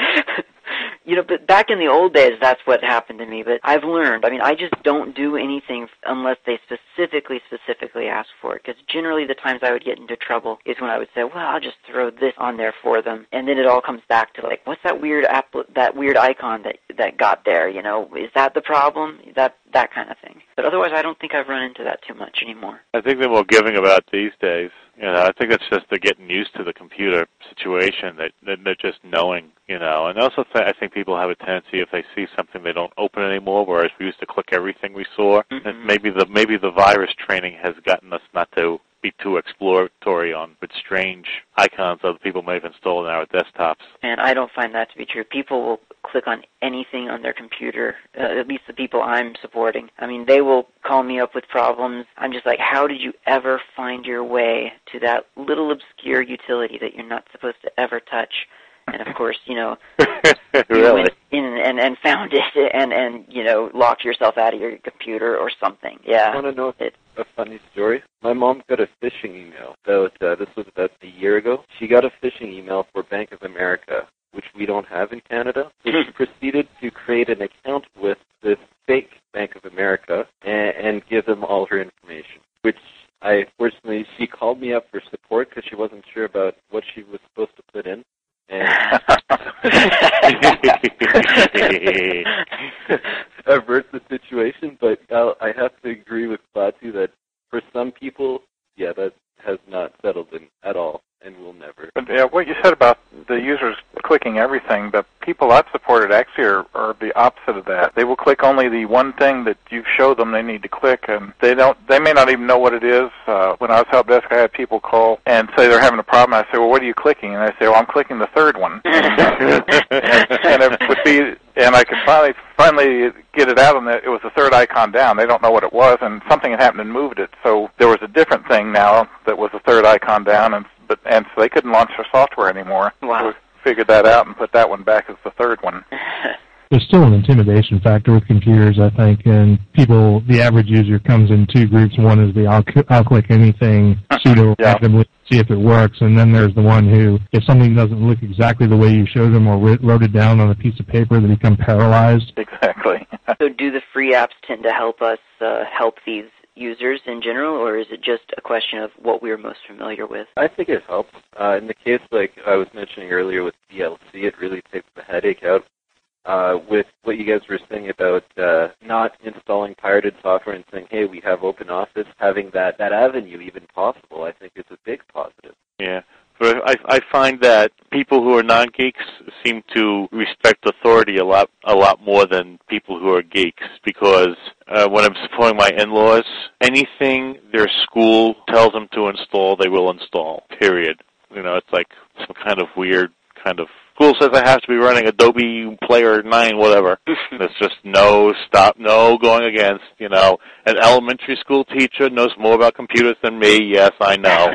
Speaker 1: But back in the old days, that's what happened to me. But I've learned. I just don't do anything unless they specifically ask for it. Because generally the times I would get into trouble is when I would say, well, I'll just throw this on there for them. And then it all comes back to, like, what's that weird icon that got there? Is that the problem? That kind of thing. But otherwise, I don't think I've run into that too much anymore.
Speaker 2: I think they're more giving about these days. I think it's just they're getting used to the computer situation, that they're just knowing, And also I think people have a tendency, if they see something, they don't open it anymore, whereas we used to click everything we saw. Mm-hmm. And maybe the virus training has gotten us not to be too exploratory on with strange icons other people may have installed on our desktops.
Speaker 1: And I don't find that to be true. People will click on anything on their computer, at least the people I'm supporting. They will call me up with problems. I'm just like, how did you ever find your way to that little obscure utility that you're not supposed to ever touch? And of course, you went in and found it and locked yourself out of your computer or something. Yeah.
Speaker 5: I want to know a funny story. My mom got a phishing email. This was about a year ago. She got a phishing email for Bank of America, which we don't have in Canada. So she proceeded to create an account with this fake Bank of America and give them all her information, which fortunately, she called me up for support because she wasn't sure about what she was supposed to put in. And avert the situation, but I have to agree with Batu that for some people, that has not settled in at all and will never.
Speaker 3: But what you said about clicking everything. The people I've supported actually are the opposite of that. They will click only the one thing that you show them they need to click, and they may not even know what it is. When I was help desk, I had people call and say they're having a problem. I say, well, what are you clicking? And I say, well, I'm clicking the third one. and it would be, and I could finally get it out, and it was the third icon down. They don't know what it was, and something had happened and moved it. So there was a different thing now that was the third icon down, and so they couldn't launch their software anymore.
Speaker 1: Wow.
Speaker 3: So we figured that out and put that one back as the third one.
Speaker 6: There's still an intimidation factor with computers, I think, and the average user comes in two groups. One is the I'll click anything pseudo randomly, see if it works, and then there's the one who, if something doesn't look exactly the way you showed them or wrote it down on a piece of paper, they become paralyzed.
Speaker 3: Exactly.
Speaker 1: So do the free apps tend to help us help these users in general, or is it just a question of what we're most familiar with?
Speaker 5: I think it helps. In the case like I was mentioning earlier with VLC, it really takes the headache out. With what you guys were saying about not installing pirated software and saying, hey, we have OpenOffice, having that avenue even possible, I think is a big positive.
Speaker 2: Yeah. But I find that people who are non-geeks seem to respect authority a lot more than people who are geeks, because when I'm supporting my in-laws, anything their school tells them to install, they will install, period. You know, it's like some kind of weird kind of, school says I have to be running Adobe Player 9, whatever. There's just no going against, you know. An elementary school teacher knows more about computers than me. Yes, I know.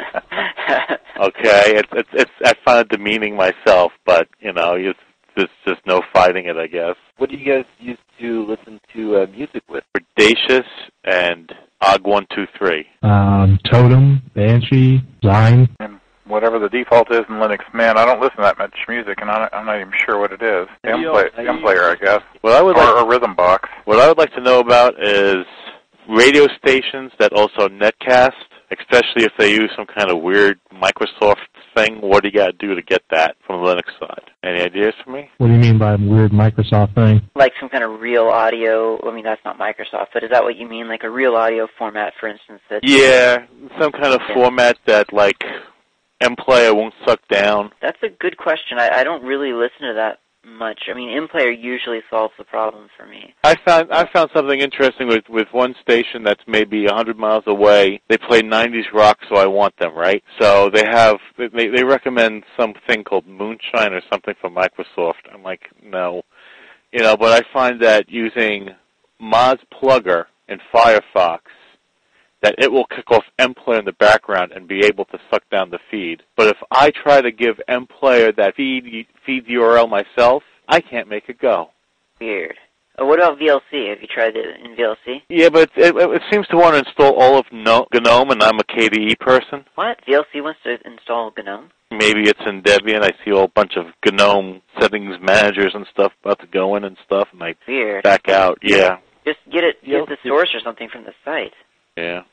Speaker 2: Okay, I find it demeaning myself, but, you know, there's just no fighting it, I guess.
Speaker 5: What do you guys use to listen to music with?
Speaker 2: Audacious and OG123.
Speaker 6: Totem, Banshee, Zine.
Speaker 3: And whatever the default is in Linux, man, I don't listen to that much music, and I'm not even sure what it is. MPlayer, I guess. Or Rhythm Box.
Speaker 2: What I would like to know about is radio stations that also netcast, especially if they use some kind of weird Microsoft thing. What do you got to do to get that from the Linux side? Any ideas for me?
Speaker 6: What do you mean by weird Microsoft thing?
Speaker 1: Like some kind of real audio, I mean, that's not Microsoft, but is that what you mean? Like a real audio format, for instance?
Speaker 2: Yeah, some kind of format that, like, MPlayer won't suck down.
Speaker 1: That's a good question. I don't really listen to that much. I mean, MPlayer usually solves the problem for me.
Speaker 2: I found something interesting with one station that's maybe 100 miles away. They play 90s rock, so I want them, right? So they recommend something called Moonshine or something from Microsoft. I'm like, no. You know, but I find that using Moz Plugger in Firefox, that it will kick off MPlayer in the background and be able to suck down the feed. But if I try to give MPlayer that feed URL myself, I can't make it go.
Speaker 1: Weird. What about VLC? Have you tried it in VLC?
Speaker 2: Yeah, but it seems to want to install all of GNOME, and I'm a KDE person.
Speaker 1: What? VLC wants to install GNOME?
Speaker 2: Maybe it's in Debian. I see a whole bunch of GNOME settings managers and stuff about to go in and stuff, and I back out. Yeah.
Speaker 1: Just get the source or something from the site.
Speaker 2: Yeah.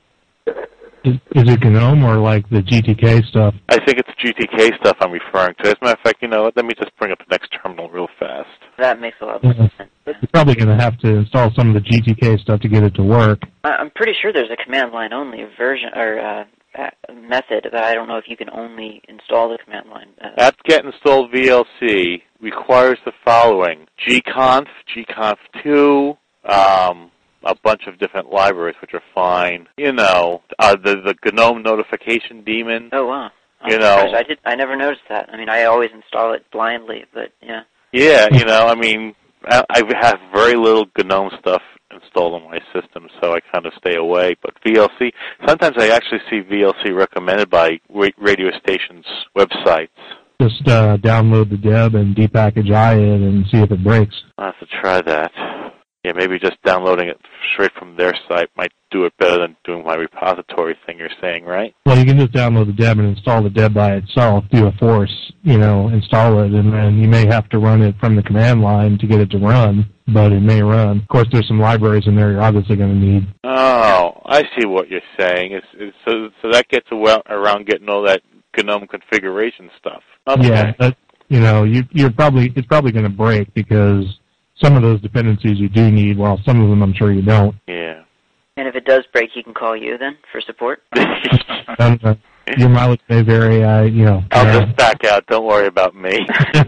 Speaker 6: Is it GNOME or like the GTK stuff?
Speaker 2: I think it's GTK stuff I'm referring to. As a matter of fact, you know what? Let me just bring up the next terminal real fast.
Speaker 1: That makes a lot of sense.
Speaker 6: You're probably going to have to install some of the GTK stuff to get it to work.
Speaker 1: I'm pretty sure there's a command line only version or method, but I don't know if you can only install the command line.
Speaker 2: apt-get install VLC requires the following: gconf, gconf2, a bunch of different libraries, which are fine. You know, the GNOME notification daemon.
Speaker 1: Oh, wow.
Speaker 2: You know,
Speaker 1: I never noticed that. I mean, I always install it blindly, but yeah.
Speaker 2: Yeah, you know, I mean, I have very little GNOME stuff installed on my system, so I kind of stay away. But VLC, sometimes I actually see VLC recommended by radio stations' websites.
Speaker 6: Just download the deb and depackage it and see if it breaks.
Speaker 2: I'll have to try that. Yeah, maybe just downloading it straight from their site might do it better than doing my repository thing you're saying, right?
Speaker 6: Well, you can just download the deb and install the deb by itself, do a force, install it, and then you may have to run it from the command line to get it to run, but it may run. Of course, there's some libraries in there you're obviously going to need.
Speaker 2: Oh, I see what you're saying. So that gets around getting all that GNOME configuration stuff. Okay.
Speaker 6: Yeah, but, it's probably going to break because some of those dependencies you do need, while some of them I'm sure you don't.
Speaker 2: Yeah.
Speaker 1: And if it does break, you can call you then for support?
Speaker 6: Your mileage may vary.
Speaker 2: I'll just back out. Don't worry about me.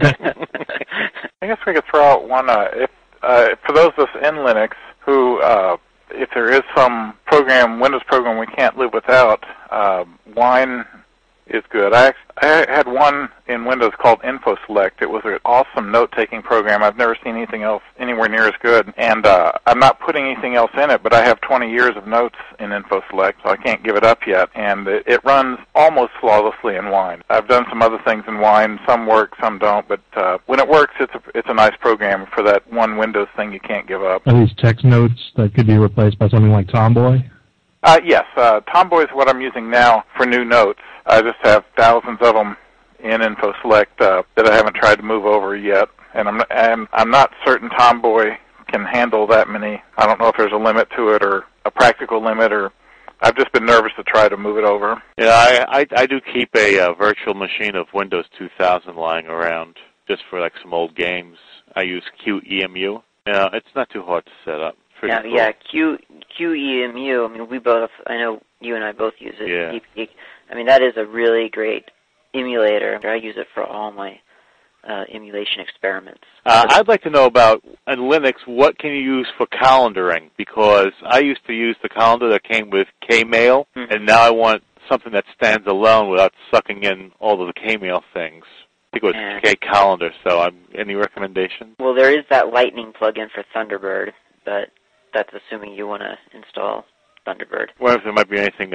Speaker 3: I guess we could throw out one. For those of us in Linux who, if there is some Windows program we can't live without, Wine is good. I had one in Windows called InfoSelect. It was an awesome note-taking program. I've never seen anything else anywhere near as good. And I'm not putting anything else in it, but I have 20 years of notes in InfoSelect, so I can't give it up yet. And it runs almost flawlessly in Wine. I've done some other things in Wine. Some work, some don't. But when it works, it's a nice program for that one Windows thing you can't give up.
Speaker 6: Are these text notes that could be replaced by something like Tomboy?
Speaker 3: Yes. Tomboy is what I'm using now for new notes. I just have thousands of them in InfoSelect that I haven't tried to move over yet, and I'm not certain Tomboy can handle that many. I don't know if there's a limit to it or a practical limit, or I've just been nervous to try to move it over.
Speaker 2: Yeah, I do keep a virtual machine of Windows 2000 lying around just for like some old games. I use QEMU. Yeah, it's not too hard to set up.
Speaker 1: Yeah,
Speaker 2: cool.
Speaker 1: yeah, QEMU. I mean, I know you and I both use it.
Speaker 2: Yeah.
Speaker 1: I mean, that is a really great emulator. I use it for all my emulation experiments.
Speaker 2: I'd like to know about, in Linux, what can you use for calendaring? Because I used to use the calendar that came with Kmail, and now I want something that stands alone without sucking in all of the Kmail things. I think it was K-Calendar, so any recommendations?
Speaker 1: Well, there is that Lightning plugin for Thunderbird, but that's assuming you want to install Thunderbird.
Speaker 2: What if there might be anything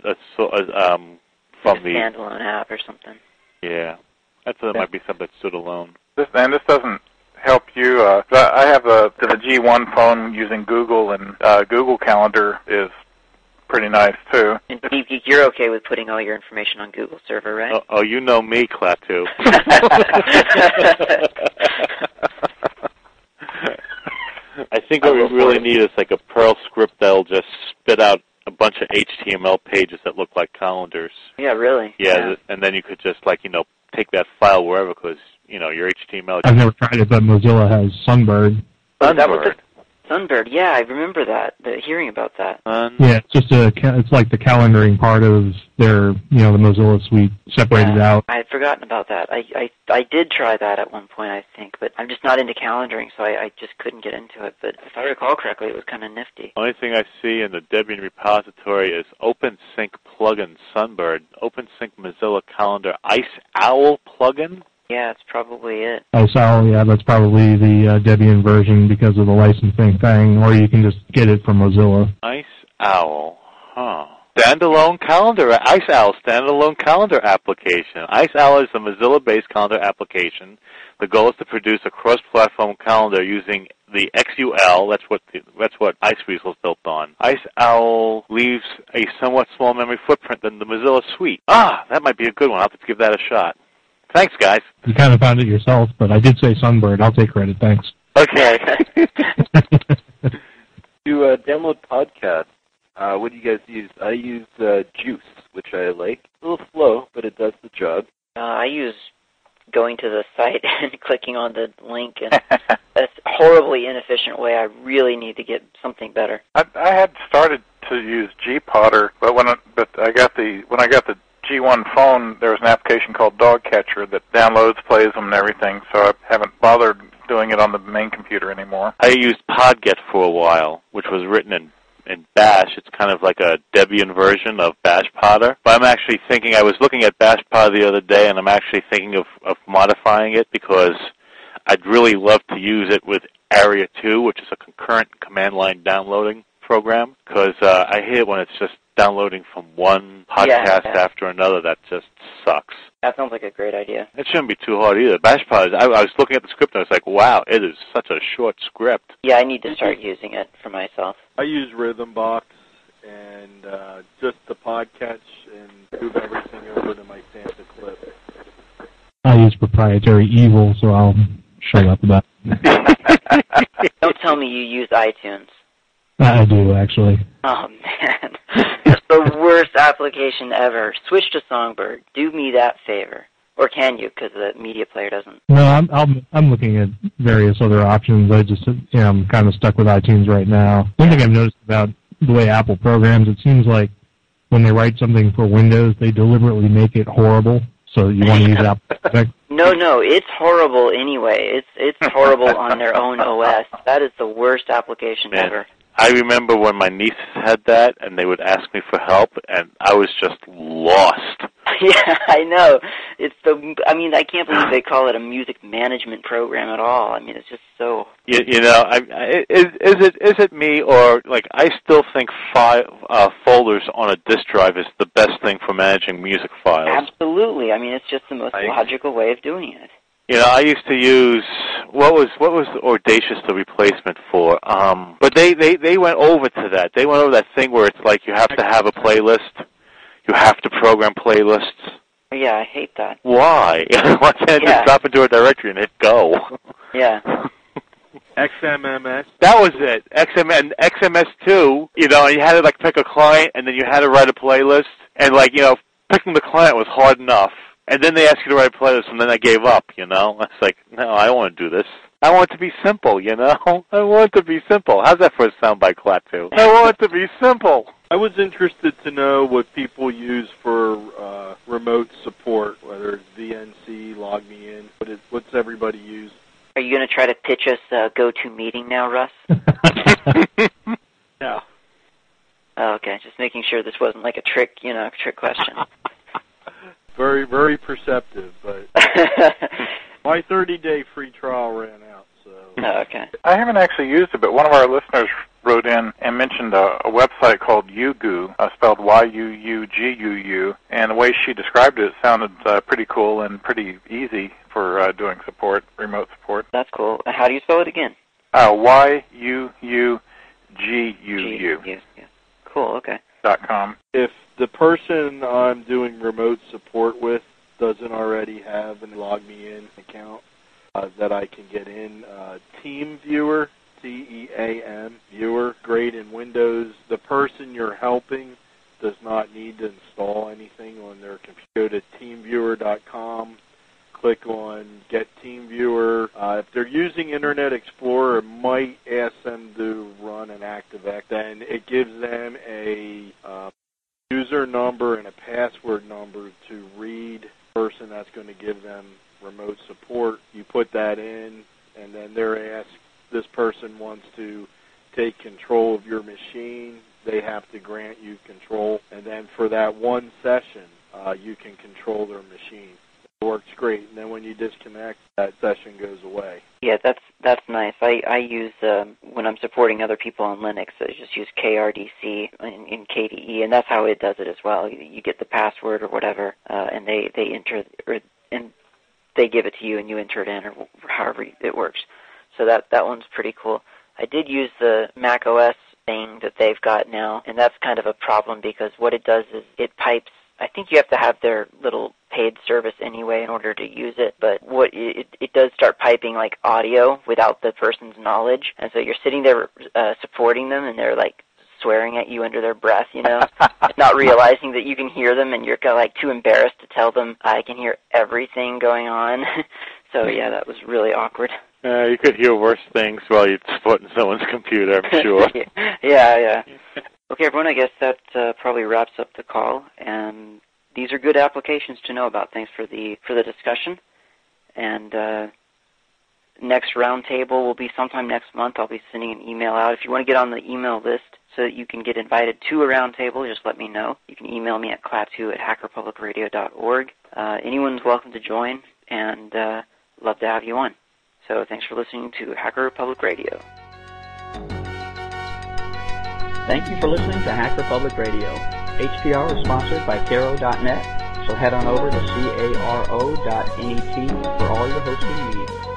Speaker 2: from the
Speaker 1: standalone app or something?
Speaker 2: Yeah, that might be something that stood alone.
Speaker 3: This doesn't help you. I have the G1 phone using Google, and Google Calendar is pretty nice too.
Speaker 1: And you're okay with putting all your information on Google server, right?
Speaker 2: Oh, you know me, Klaatu. I think what we really need is like a Perl script that'll just spit out a bunch of HTML pages that look like calendars.
Speaker 1: Yeah, really.
Speaker 2: Yeah. And then you could just take that file wherever, because your HTML.
Speaker 6: I've never tried it, but Mozilla has Sunbird.
Speaker 1: Sunbird, yeah, I remember that. Hearing about that.
Speaker 6: Yeah, it's like the calendaring part of their, the Mozilla suite separated out.
Speaker 1: I had forgotten about that. I did try that at one point, I think, but I'm just not into calendaring, so I just couldn't get into it. But if I recall correctly, it was kind of nifty.
Speaker 2: Only thing I see in the Debian repository is OpenSync plugin Sunbird, OpenSync Mozilla Calendar Ice Owl plugin.
Speaker 1: Yeah, that's probably it.
Speaker 6: IceOwl, yeah, that's probably the Debian version because of the licensing thing, or you can just get it from Mozilla.
Speaker 2: IceOwl, Standalone calendar, IceOwl standalone calendar application. IceOwl is a Mozilla-based calendar application. The goal is to produce a cross-platform calendar using the XUL. That's what Iceweasel is built on. IceOwl leaves a somewhat small memory footprint than the Mozilla suite. That might be a good one. I'll have to give that a shot. Thanks, guys.
Speaker 6: You kind of found it yourself, but I did say Sunbird. I'll take credit. Thanks.
Speaker 2: Okay.
Speaker 5: To download podcasts, what do you guys use? I use Juice, which I like. A little slow, but it does the job.
Speaker 1: I use going to the site and clicking on the link, and that's a horribly inefficient way. I really need to get something better.
Speaker 3: I had started to use Gpodder, but when I got the G1 phone, there was an application called Dogcatcher that downloads, plays them, and everything, so I haven't bothered doing it on the main computer anymore.
Speaker 2: I used Podget for a while, which was written in Bash. It's kind of like a Debian version of BashPodder. But I'm actually thinking, I was looking at BashPodder the other day, and I'm actually thinking of modifying it because I'd really love to use it with Area 2, which is a concurrent command line downloading program, because I hate it when it's just downloading from one podcast after another. That just sucks.
Speaker 1: That sounds like a great idea.
Speaker 2: It shouldn't be too hard either. BashPod, I was looking at the script and I was like, wow, it is such a short script.
Speaker 1: Yeah, I need to start using it for myself.
Speaker 4: I use Rhythmbox and just the podcatch and move everything over to my Santa clip.
Speaker 6: I use proprietary Evil, so I'll shut up about it.
Speaker 1: Don't tell me you use iTunes.
Speaker 6: I do, actually.
Speaker 1: Oh, man. It's the worst application ever. Switch to Songbird. Do me that favor. Or can you, because the media player doesn't?
Speaker 6: No, I'm looking at various other options. I'm kind of stuck with iTunes right now. One thing I've noticed about the way Apple programs, it seems like when they write something for Windows, they deliberately make it horrible so you want to use Apple.
Speaker 1: No, it's horrible anyway. It's horrible on their own OS. That is the worst application ever.
Speaker 2: I remember when my nieces had that, and they would ask me for help, and I was just lost.
Speaker 1: Yeah, I know. I can't believe they call it a music management program at all. I mean, it's just so.
Speaker 2: Is it me, or like I still think folders on a disk drive is the best thing for managing music files?
Speaker 1: Absolutely. I mean, it's just the most logical way of doing it.
Speaker 2: I used to use what was Audacious the replacement for? But they went over to that. They went over that thing where it's like you have to have a playlist. You have to program playlists.
Speaker 1: Yeah, I hate that.
Speaker 2: Why? Why can't you just drop into a directory and hit go?
Speaker 1: Yeah.
Speaker 4: XMMS.
Speaker 2: That was it. XMS2, you had to pick a client and then you had to write a playlist. And picking the client was hard enough. And then they asked you to write a playlist and then I gave up, It's like, no, I don't want to do this. I want it to be simple, I want it to be simple. How's that for a soundbite, Klaatu? I want it to be simple.
Speaker 4: I was interested to know what people use for remote support, whether it's VNC, LogMeIn. What's everybody use?
Speaker 1: Are you going to try to pitch us a GoToMeeting now, Russ?
Speaker 4: No.
Speaker 1: Oh, okay, just making sure this wasn't like a trick question.
Speaker 4: Very, very perceptive, but my 30-day free trial ran out, so.
Speaker 1: Oh, okay.
Speaker 3: I haven't actually used it, but one of our listeners wrote in and mentioned a website called Yugu, spelled Y-U-U-G-U-U, and the way she described it sounded pretty cool and pretty easy for doing support, remote support.
Speaker 1: That's cool. How do you spell it again?
Speaker 3: Y-U-U-G-U-U.
Speaker 1: Yeah. Cool, okay.
Speaker 3: .com.
Speaker 4: If the person I'm doing remote support with doesn't already have a LogMeIn account that I can get in, TeamViewer, T-E-A-M, Viewer, great in Windows. The person you're helping does not need to install anything on their computer. Go to TeamViewer.com, click on Get TeamViewer. If they're using Internet Explorer, it might ask them to run an ActiveX. Then it gives them a user number and a password number to read the person that's going to give them remote support. You put that in, and then they're asked, this person wants to take control of your machine. They have to grant you control, and then for that one session, you can control their machine. It works great, and then when you disconnect, that session goes away.
Speaker 1: Yeah, that's nice. I use, when I'm supporting other people on Linux, I just use KRDC in KDE, and that's how it does it as well. You get the password or whatever, and they enter, and they give it to you, and you enter it in, or however it works. So that one's pretty cool. I did use the Mac OS thing that they've got now, and that's kind of a problem because what it does is it pipes. I think you have to have their little paid service anyway in order to use it, but what it does start piping like audio without the person's knowledge, and so you're sitting there supporting them, and they're like swearing at you under their breath, not realizing that you can hear them, and you're kind of like too embarrassed to tell them I can hear everything going on. So yeah, that was really awkward.
Speaker 2: You could hear worse things while you're supporting someone's computer, I'm sure.
Speaker 1: Yeah. Okay, everyone, I guess that probably wraps up the call, and these are good applications to know about. Thanks for the discussion. And next roundtable will be sometime next month. I'll be sending an email out. If you want to get on the email list so that you can get invited to a roundtable, just let me know. You can email me at klaatu@hackerpublicradio.org. Anyone's welcome to join, and love to have you on. So thanks for listening to Hacker Public Radio.
Speaker 7: Thank you for listening to Hacker Public Radio. HPR is sponsored by Caro.net, so head on over to caro.net for all your hosting needs.